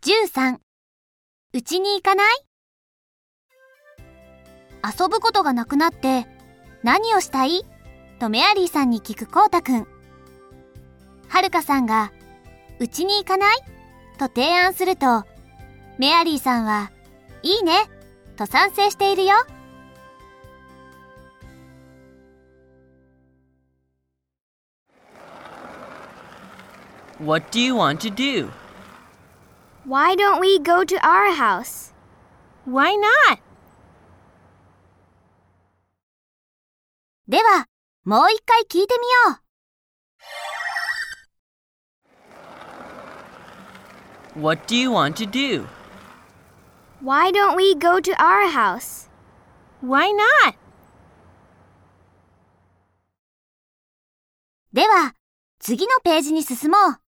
13、うちに行かない？遊ぶことがなくなって何をしたい？とメアリーさんに聞くコウタくん。はるかさんがうちに行かない？と提案すると、メアリーさんはいいねと賛成しているよ。 What do you want to do? Why don't we go to our house? Why not? では、もう一回聞いてみよう。What do you want to do? Why don't we go to our house? Why not? では、次のページに進もう。